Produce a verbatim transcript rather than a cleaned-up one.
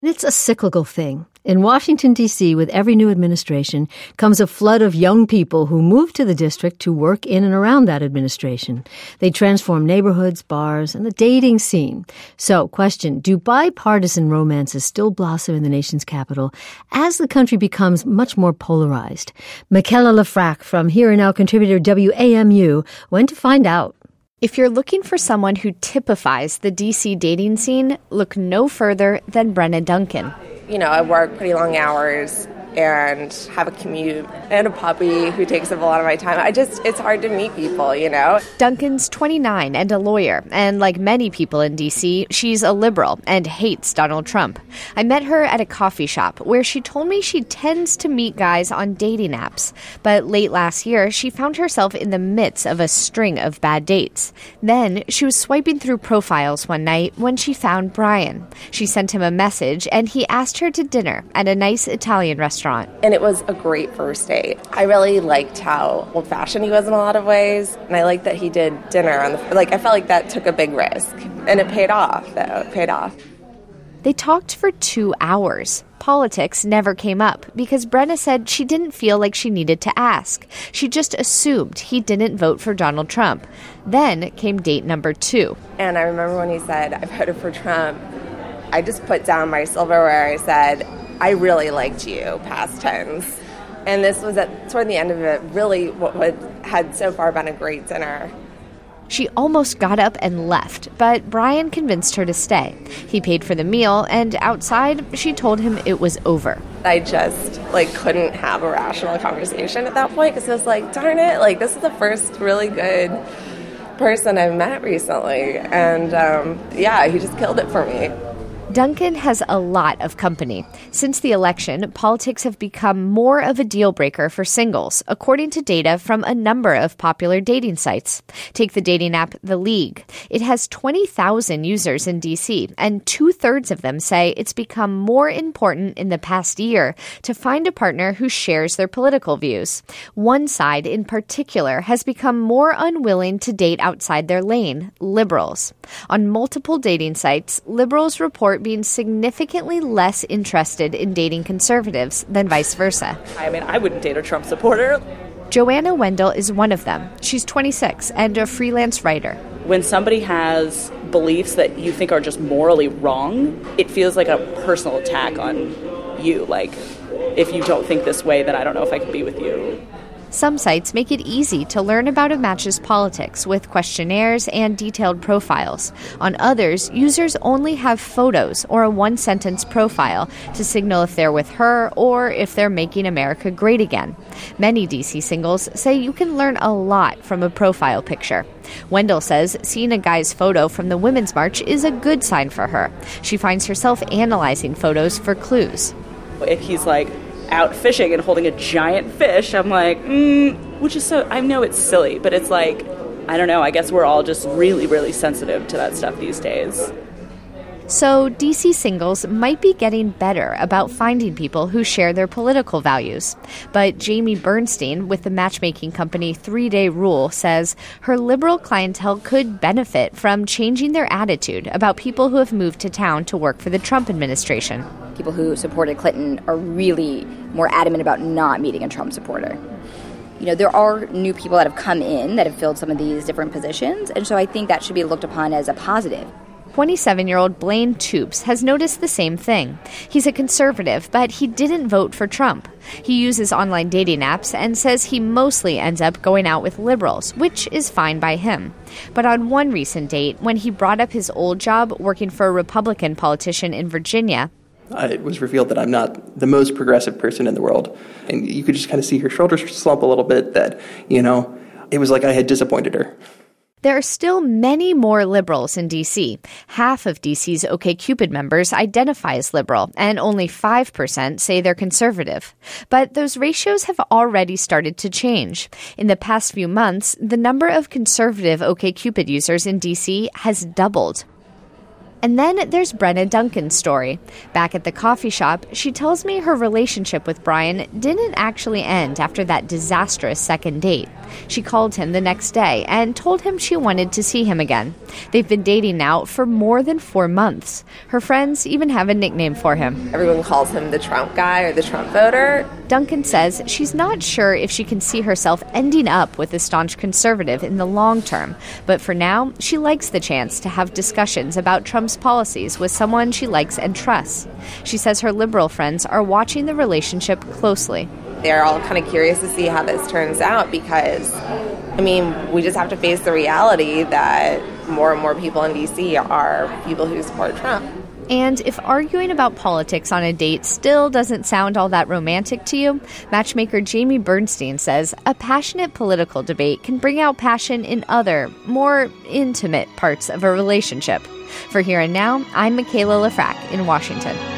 It's a cyclical thing. In Washington, D C, with every new administration comes a flood of young people who move to the district to work in and around that administration. They transform neighborhoods, bars, and the dating scene. So, question, do bipartisan romances still blossom in the nation's capital as the country becomes much more polarized? Michaela Lafrac from Here and Now contributor W A M U went to find out. If you're looking for someone who typifies the D C dating scene, look no further than Brenna Duncan. You know, I work pretty long hours and have a commute and a puppy who takes up a lot of my time. I just, it's hard to meet people, you know. Duncan's twenty-nine and a lawyer, and like many people in D C, she's a liberal and hates Donald Trump. I met her at a coffee shop where she told me she tends to meet guys on dating apps, but late last year, she found herself in the midst of a string of bad dates. Then, she was swiping through profiles one night when she found Brian. She sent him a message, and he asked her to dinner at a nice Italian restaurant. And it was a great first date. I really liked how old-fashioned he was in a lot of ways, and I liked that he did dinner on the, like, I felt like that took a big risk, and it paid off, though. It paid off. They talked for two hours. Politics never came up because Brenna said she didn't feel like she needed to ask. She just assumed he didn't vote for Donald Trump. Then came date number two. And I remember when he said, I voted for Trump, I just put down my silverware. I said, I really liked you, past tense. And this was at toward the end of it, really what would, had so far been a great dinner. She almost got up and left, but Brian convinced her to stay. He paid for the meal, and outside, she told him it was over. I just, like, couldn't have a rational conversation at that point, because I was like, darn it, like, this is the first really good person I've met recently. And, um, yeah, he just killed it for me. Duncan has a lot of company. Since the election, politics have become more of a deal breaker for singles, according to data from a number of popular dating sites. Take the dating app The League. It has twenty thousand users in D C, and two-thirds of them say it's become more important in the past year to find a partner who shares their political views. One side in particular has become more unwilling to date outside their lane, liberals. On multiple dating sites, liberals report being significantly less interested in dating conservatives than vice versa. I mean, I wouldn't date a Trump supporter. Joanna Wendell is one of them. She's twenty-six and a freelance writer. When somebody has beliefs that you think are just morally wrong, it feels like a personal attack on you. Like, if you don't think this way, then I don't know if I can be with you. Some sites make it easy to learn about a match's politics with questionnaires and detailed profiles. On others, users only have photos or a one-sentence profile to signal if they're with her or if they're making America great again. Many D C singles say you can learn a lot from a profile picture. Wendell says seeing a guy's photo from the Women's March is a good sign for her. She finds herself analyzing photos for clues. If he's like out fishing and holding a giant fish, I'm like, mm, which is so, I know it's silly, but it's like, I don't know, I guess we're all just really, really sensitive to that stuff these days. So D C singles might be getting better about finding people who share their political values. But Jamie Bernstein with the matchmaking company Three Day Rule says her liberal clientele could benefit from changing their attitude about people who have moved to town to work for the Trump administration. People who supported Clinton are really more adamant about not meeting a Trump supporter. You know, there are new people that have come in that have filled some of these different positions, and so I think that should be looked upon as a positive. twenty-seven-year-old Blaine Toops has noticed the same thing. He's a conservative, but he didn't vote for Trump. He uses online dating apps and says he mostly ends up going out with liberals, which is fine by him. But on one recent date, when he brought up his old job working for a Republican politician in Virginia, it was revealed that I'm not the most progressive person in the world. And you could just kind of see her shoulders slump a little bit, that, you know, it was like I had disappointed her. There are still many more liberals in D C. Half of D C's OkCupid members identify as liberal, and only five percent say they're conservative. But those ratios have already started to change. In the past few months, the number of conservative OkCupid users in D C has doubled. And then there's Brenna Duncan's story. Back at the coffee shop, she tells me her relationship with Brian didn't actually end after that disastrous second date. She called him the next day and told him she wanted to see him again. They've been dating now for more than four months. Her friends even have a nickname for him. Everyone calls him the Trump guy or the Trump voter. Duncan says she's not sure if she can see herself ending up with a staunch conservative in the long term, but for now, she likes the chance to have discussions about Trump's policies with someone she likes and trusts. She says her liberal friends are watching the relationship closely. They're all kind of curious to see how this turns out because, I mean, we just have to face the reality that more and more people in D C are people who support Trump. And if arguing about politics on a date still doesn't sound all that romantic to you, matchmaker Jamie Bernstein says a passionate political debate can bring out passion in other, more intimate parts of a relationship. For Here and Now, I'm Michaela Lafrac in Washington.